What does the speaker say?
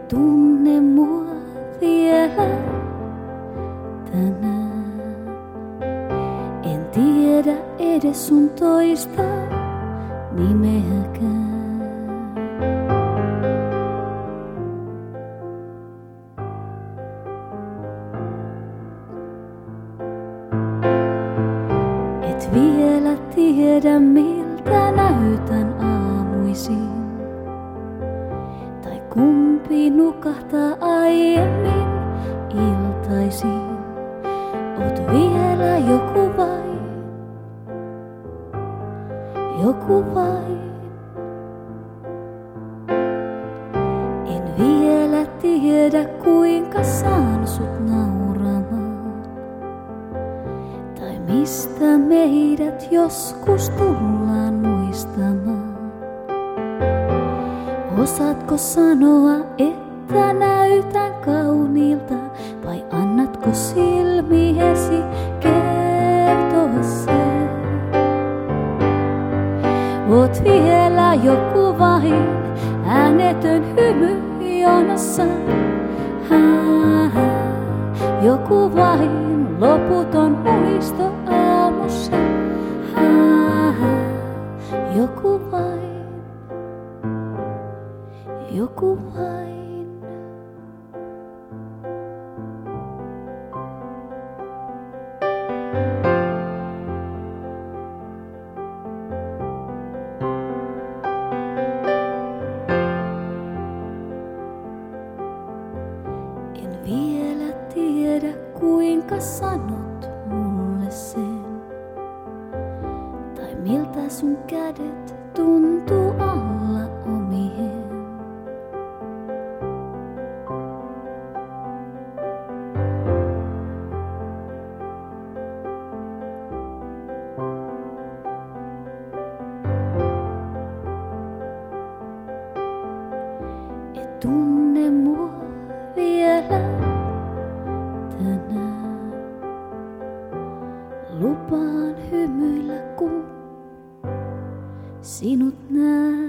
tunne mua vielä tänään. En tiedä edes sun toista nimeäkään. Et vielä tiedä miltä näytän aamuisin. Tai kumpi nukahtaa aiemmin iltaisin. Oot vielä joku vain, joku vain. En vielä tiedä kuinka saan sut nauramaan. Tai mistä meidät joskus tullaan muistamaan. Osaatko sanoa, että näytän kauniilta, vai annatko silmiesi kertoa sen? Oot vielä joku vain, äänetön hymy jonossa. Joku vain, loputon muisto aamussa. Joku vain, joku vain. En vielä tiedä kuinka sanot mulle sen. Tai miltä sun kädet tuntuu alla omien. Et tunne mua vielä tänään. Lupaan hymyillä kun sinut näen.